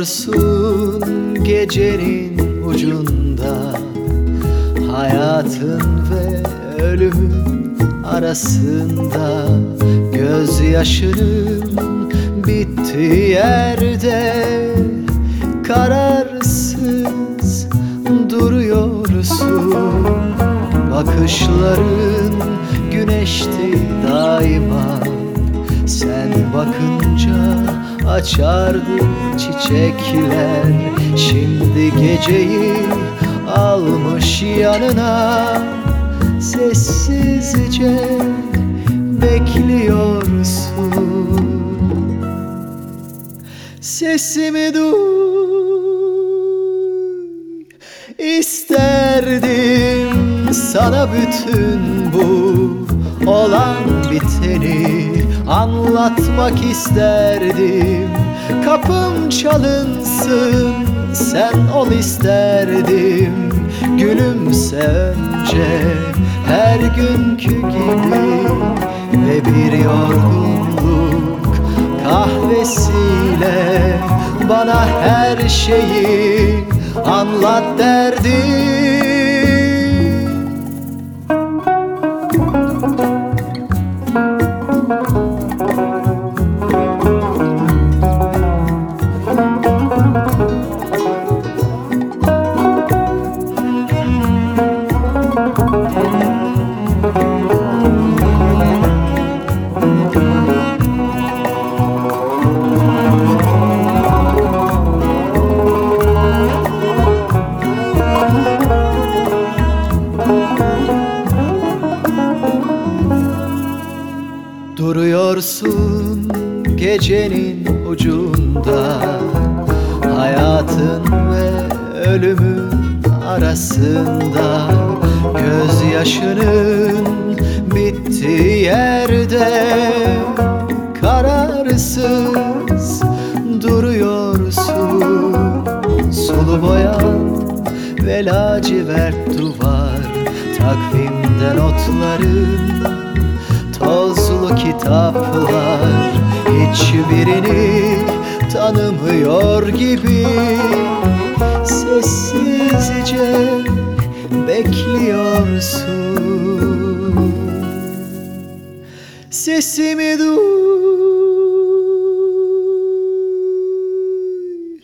Duruyorsun gecenin ucunda, hayatın ve ölümün arasında. Gözyaşının bittiği yerde kararsız duruyorsun. Bakışların güneşti daima, sen bakınca açardı çiçekler. Şimdi geceyi almış yanına, sessizce bekliyorsun. Sesimi duy, isterdim sana bütün bu olan biteni anlatmak isterdim. Kapım çalınsın, sen ol isterdim. Gülümse önce her günkü gibi, ve bir yorgunluk kahvesiyle bana her şeyi anlat derdim. Duruyorsun gecenin ucunda, hayatın ve ölümün arasında. Gözyaşının bittiği yerde kararsız duruyorsun. Sulu boyan ve lacivert duvar, takvimde notların, tozlu kitaplar, hiçbirini tanımıyor gibi sessizce bekliyorsun. Sesimi duy,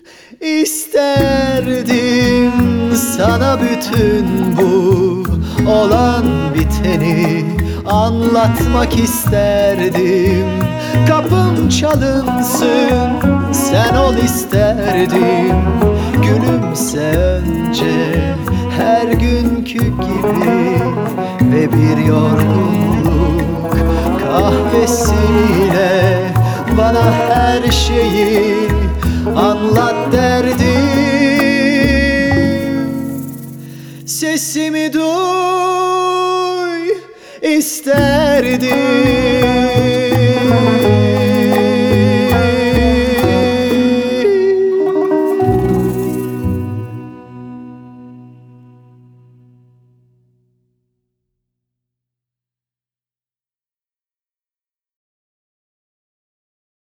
isterdim sana bütün bu olan biteni anlatmak isterdim. Kapım çalınsın, sen ol isterdim. Gülümse önce her günkü gibi, ve bir yorgunluk kahvesiyle bana her şeyi anlat derdim. Sesimi duy, isterdim